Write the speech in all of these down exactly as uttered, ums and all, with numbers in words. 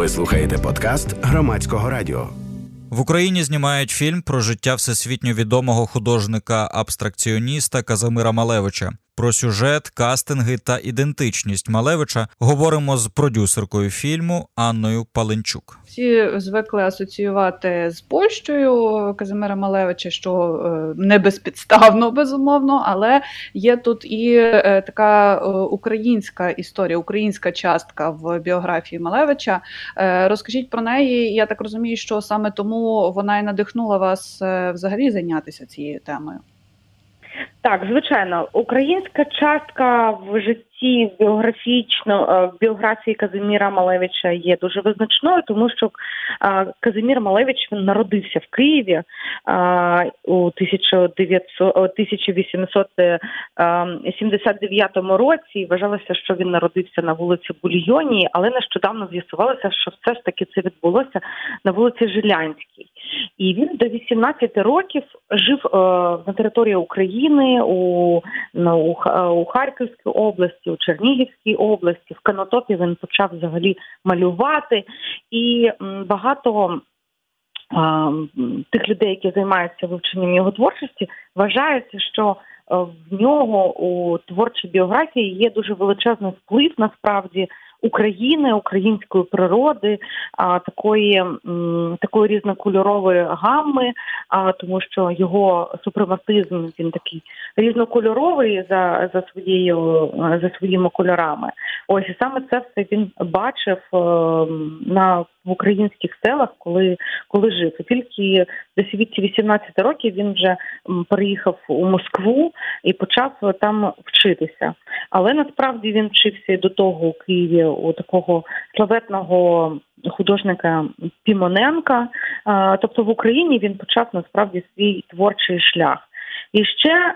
Ви слухаєте подкаст Громадського радіо. В Україні знімають фільм про життя всесвітньо відомого художника-абстракціоніста Казимира Малевича. Про сюжет, кастинги та ідентичність Малевича говоримо з продюсеркою фільму Анною Паленчук. Всі звикли асоціювати з Польщею Казимира Малевича, що не безпідставно, безумовно, але є тут і така українська історія, українська частка в біографії Малевича. Розкажіть про неї. Я так розумію, що саме тому вона і надихнула вас взагалі зайнятися цією темою. Так, звичайно, українська частка в житті біографічно, в біографії Казимира Малевича є дуже визначною, тому що Казимир Малевич він народився в Києві у тисяча вісімсот сімдесят дев'ятому році і вважалося, що він народився на вулиці Бульйонній, але нещодавно з'ясувалося, що все ж таки це відбулося на вулиці Жилянській. І він до вісімнадцяти років жив на території України, у, у, у Харківській області, у Чернігівській області. В Конотопі він почав взагалі малювати. І багато а, тих людей, які займаються вивченням його творчості, вважається, що в нього у творчій біографії є дуже величезний вплив, насправді, України, української природи, а, такої, м, такої різнокольорової гамми, а, тому що його супрематизм, він такий різнокольоровий за, за, своєю, за своїми кольорами. Ось, і саме це все він бачив е, на в українських селах, коли, коли жив. І тільки десь віці вісімнадцяти років він вже переїхав у Москву і почав там вчитися. Але насправді він вчився і до того у Києві у такого славетного художника Пімоненка. Тобто в Україні він почав насправді свій творчий шлях. І ще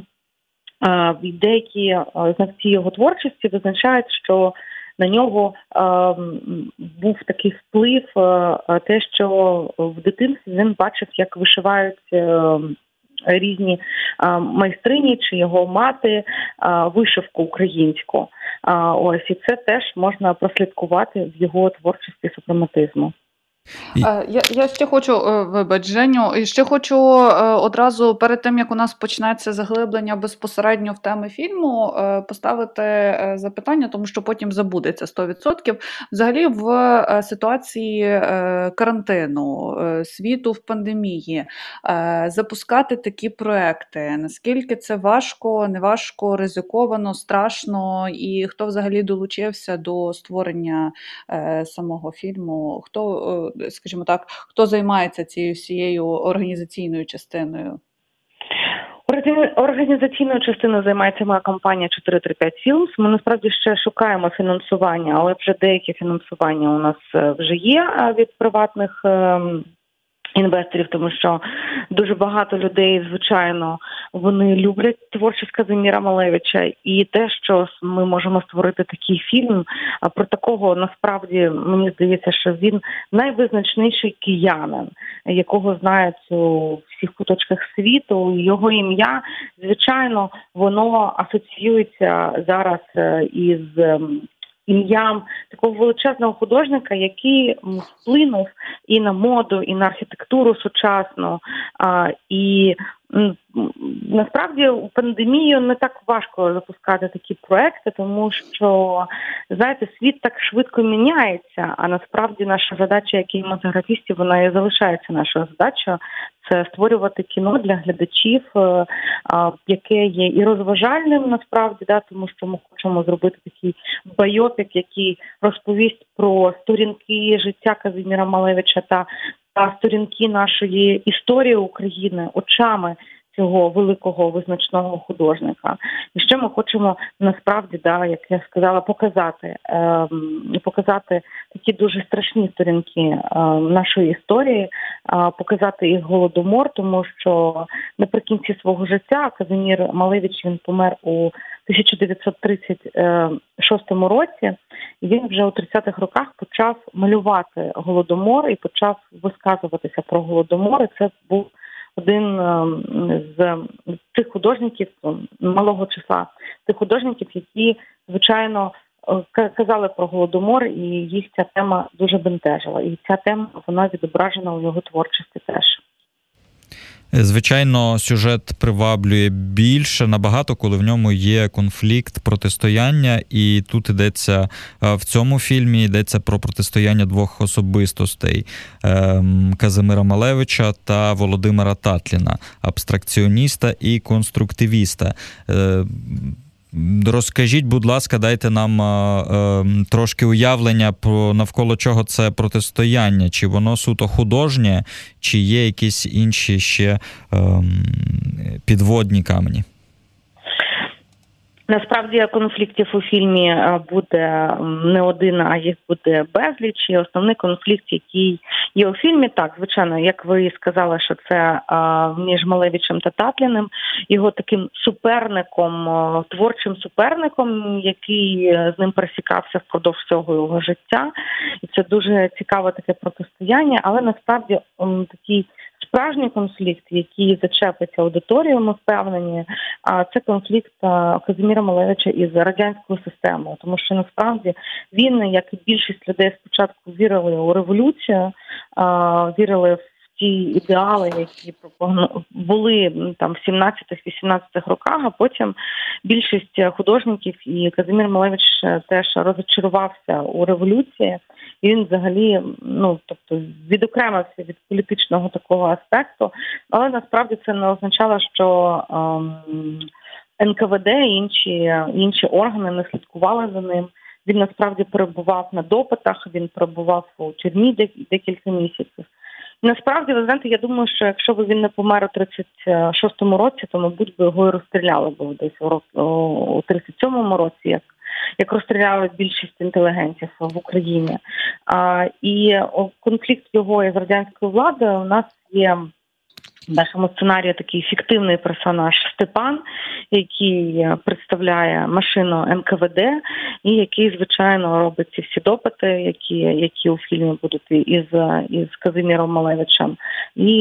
деякі знавці його творчості визначають, що на нього е, був такий вплив, е, те, що в дитинстві він бачив, як вишивають е, різні е, майстрині чи його мати е, вишивку українську. Е, ось, і це теж можна прослідкувати в його творчості супрематизму. Я, я ще хочу, вибач, Женю, ще хочу одразу перед тим, як у нас почнеться заглиблення безпосередньо в теми фільму, поставити запитання, тому що потім забудеться сто відсотків. Взагалі в ситуації карантину, світу в пандемії, запускати такі проекти, наскільки це важко, не важко, ризиковано, страшно, і хто взагалі долучився до створення самого фільму, хто скажімо так, хто займається цією всією організаційною частиною? Організаційною частиною займається моя компанія чотири три п'ять Films. Ми насправді ще шукаємо фінансування, але вже деяке фінансування у нас вже є від приватних інвесторів, тому що дуже багато людей, звичайно, вони люблять творчість Казимира Малевича, і те, що ми можемо створити такий фільм, про такого, насправді, мені здається, що він найвизначніший киянин, якого знають у всіх куточках світу. Його ім'я, звичайно, воно асоціюється зараз із ім'ям такого величезного художника, який вплинув і на моду, і на архітектуру сучасну. А, і насправді у пандемію не так важко запускати такі проекти, тому що, знаєте, світ так швидко міняється, а насправді наша задача, як кінематографістів, вона і залишається нашою задачею. Це створювати кіно для глядачів, яке є і розважальним, насправді, да, тому що ми хочемо зробити такий байопік, який розповість про сторінки життя Казимира Малевича та, та сторінки нашої історії України очами цього великого визначного художника. І ще ми хочемо насправді, да, як я сказала, показати, е, показати такі дуже страшні сторінки е, нашої історії, е, показати їх голодомор, тому що наприкінці свого життя Казимир Малевич, він помер у тисяча дев'ятсот тридцять шостому році, і він вже у тридцятих роках почав малювати голодомор і почав висказуватися про голодомор, і це був один з тих художників, малого числа, тих художників, які, звичайно, казали про Голодомор, і їх ця тема дуже бентежила. І ця тема, вона відображена у його творчості теж. Звичайно, сюжет приваблює більше набагато, коли в ньому є конфлікт, протистояння, і тут йдеться, в цьому фільмі йдеться про протистояння двох особистостей – Казимира Малевича та Володимира Татліна, абстракціоніста і конструктивіста. Розкажіть, будь ласка, дайте нам е, е, трошки уявлення про навколо чого це протистояння. Чи воно суто художнє, чи є якісь інші ще е, підводні камені? Насправді конфліктів у фільмі буде не один, а їх буде безліч. І основний конфлікт, який є у фільмі, так, звичайно, як ви сказали, що це між Малевичем та Татліним, його таким суперником, творчим суперником, який з ним пересікався впродовж всього його життя. І це дуже цікаве таке протистояння, але насправді такий справжній конфлікт, який зачепить аудиторію, ми впевнені, це конфлікт Казимира Малевича із радянською системою. Тому що насправді він, як і більшість людей, спочатку вірили у революцію, вірили в ті ідеали, які були там в сімнадцятих-вісімнадцятих роках, а потім більшість художників і Казимир Малевич теж розчарувався у революції. І він взагалі, ну, тобто, відокремився від політичного такого аспекту, але насправді це не означало, що ем, ен ка ве де і інші, інші органи не слідкували за ним. Він насправді перебував на допитах, він перебував у тюрмі декілька місяців. І насправді, ви знаєте, я думаю, що якщо б він не помер у тридцять шостому році, то, мабуть, би його і розстріляли б десь у тридцять сьомому році, як як розстріляли більшість інтелігентів в Україні. А, і конфлікт його із радянською владою у нас є в нашому сценарії такий фіктивний персонаж Степан, який представляє машину ен ка ве де і який, звичайно, робить ці всі допити, які, які у фільмі будуть із, із Казимиром Малевичем, і,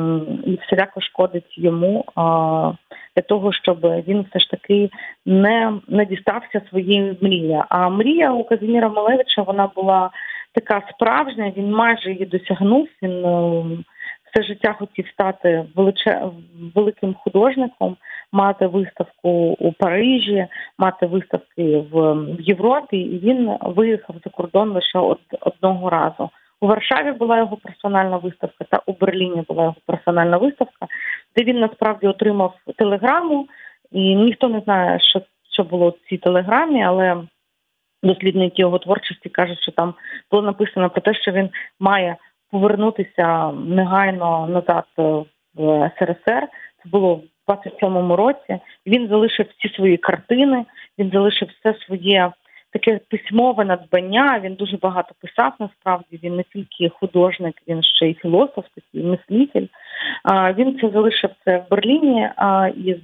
і всіляко шкодить йому а, для того, щоб він все ж таки не, не дістався своєї мрії. А мрія у Казимира Малевича, вона була така справжня, він майже її досягнув, він все життя хотів стати величе... великим художником, мати виставку у Парижі, мати виставки в Європі, і він виїхав за кордон лише од... одного разу. У Варшаві була його персональна виставка, та у Берліні була його персональна виставка, де він насправді отримав телеграму, і ніхто не знає, що, що було в цій телеграмі, але дослідники його творчості кажуть, що там було написано про те, що він має повернутися негайно назад в ес ер ес ер. Це було в двадцять сьомому році. Він залишив всі свої картини, він залишив все своє таке письмове надбання. Він дуже багато писав, насправді. Він не тільки художник, він ще й філософ, такий мислитель. Він це залишив це в Берліні із,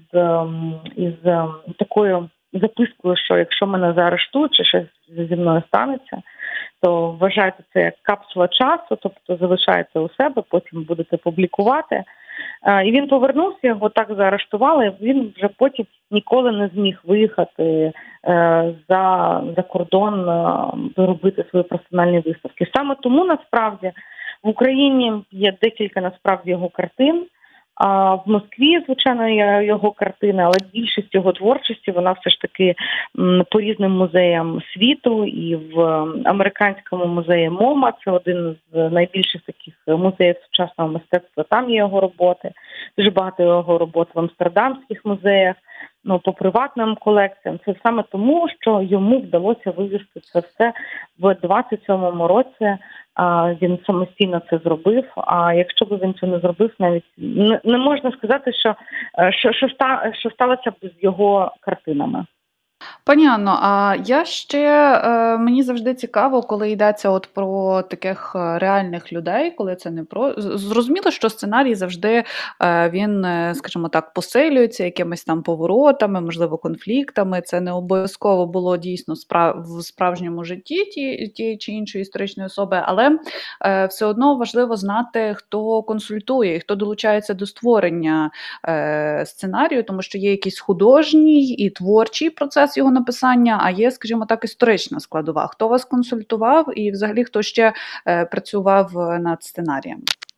із такою запискою, що якщо мене заарештують, чи щось зі мною станеться, то вважайте це як капсула часу, тобто залишаєте у себе, потім будете публікувати. І він повернувся, його так заарештували, він вже потім ніколи не зміг виїхати за, за кордон, робити свої персональні виставки. Саме тому, насправді, в Україні є декілька, насправді, його картин. А в Москві, звичайно, є його картини, але більшість його творчості, вона все ж таки по різним музеям світу, і в американському музеї МОМА, це один з найбільших таких музеїв сучасного мистецтва, там є його роботи, дуже багато його робот в амстердамських музеях, ну, по приватним колекціям. Це саме тому, що йому вдалося вивести це все в двадцять сьомому році. А він самостійно це зробив. А якщо б він це не зробив, навіть не, не можна сказати, що, що, що, ста, що сталося б з його картинами. Пані Анно, а я ще, мені завжди цікаво, коли йдеться от про таких реальних людей, коли це не про... Зрозуміло, що сценарій завжди, він, скажімо так, посилюється якимись там поворотами, можливо, конфліктами. Це не обов'язково було дійсно справ... в справжньому житті ті... тієї чи іншої історичної особи, але все одно важливо знати, хто консультує, хто долучається до створення сценарію, тому що є якийсь художній і творчий процес його написання, а є, скажімо так, історична складова. Хто вас консультував і взагалі хто ще е, працював над сценарієм?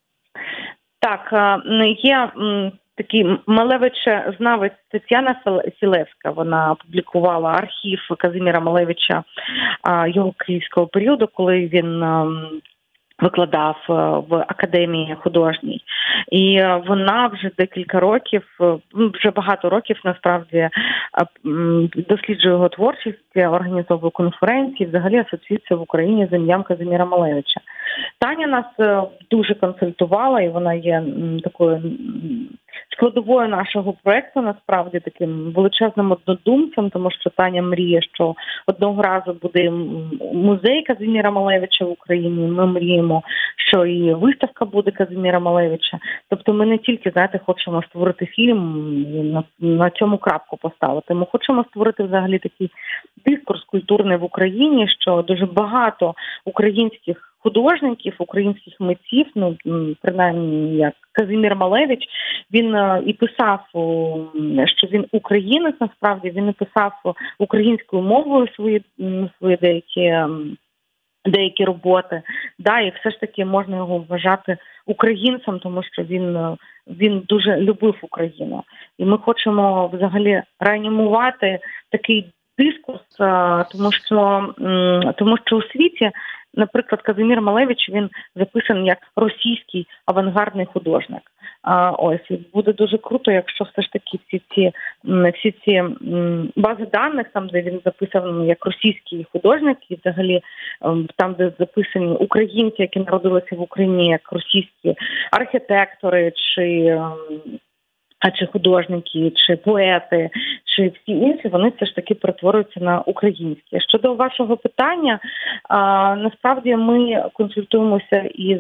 Так, є такий Малевич-знавець Тетяна Філевська. Вона опублікувала архів Казиміра Малевича його київського періоду, коли він викладав в академії художній. І вона вже декілька років, вже багато років насправді досліджує його творчість, організовує конференції, взагалі асоціюється в Україні з ім'ям Казиміра Малевича. Таня нас дуже консультувала, і вона є такою складовою нашого проєкту, насправді, таким величезним однодумцем, тому що Таня мріє, що одного разу буде музей Казиміра Малевича в Україні. Ми мріємо, що і виставка буде Казиміра Малевича. Тобто ми не тільки, знаєте, хочемо створити фільм і на, на цьому крапку поставити. Ми хочемо створити взагалі такий дискурс культурний в Україні, що дуже багато українських художників, українських митців, ну, принаймні, як Казимір Малевич, він і писав, що він українець, насправді, він і писав українською мовою свої, свої деякі, деякі роботи, да, і все ж таки можна його вважати українцем, тому що він, він дуже любив Україну. І ми хочемо взагалі реанімувати такий дискурс, тому що, тому що у світі, наприклад, Казимір Малевич, він записаний як російський авангардний художник. А, ось, і буде дуже круто, якщо все ж таки всі ці, всі ці бази даних, там, де він записаний як російський художник, і взагалі там, де записані українці, які народилися в Україні як російські архітектори, чи а чи художники, чи поети, чи всі інші, вони все ж таки перетворюються на українські. Щодо вашого питання, а, насправді ми консультуємося із,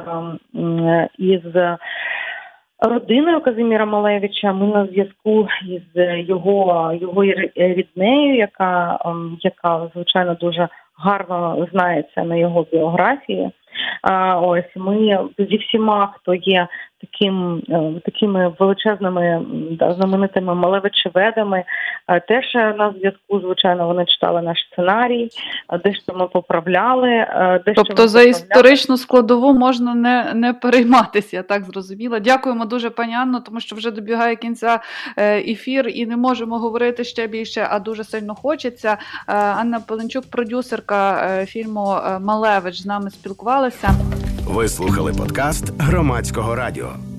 із родиною Казиміра Малевича. Ми на зв'язку із його, його ріднею, яка, яка, звичайно, дуже гарно знається на його біографії. А, ось ми зі всіма, хто є таким, такими величезними, да, знаменитими малевичеведами, теж на зв'язку, звичайно, вони читали наш сценарій, дещо ми поправляли. Дещо тобто ми за поправляли. історичну складову можна не, не перейматися, я так зрозуміла. Дякуємо дуже, пані Анно, тому що вже добігає кінця ефір і не можемо говорити ще більше, а дуже сильно хочеться. Анна Пеленчук, продюсерка фільму «Малевич», з нами спілкувалася. Ви слухали подкаст Громадського радіо.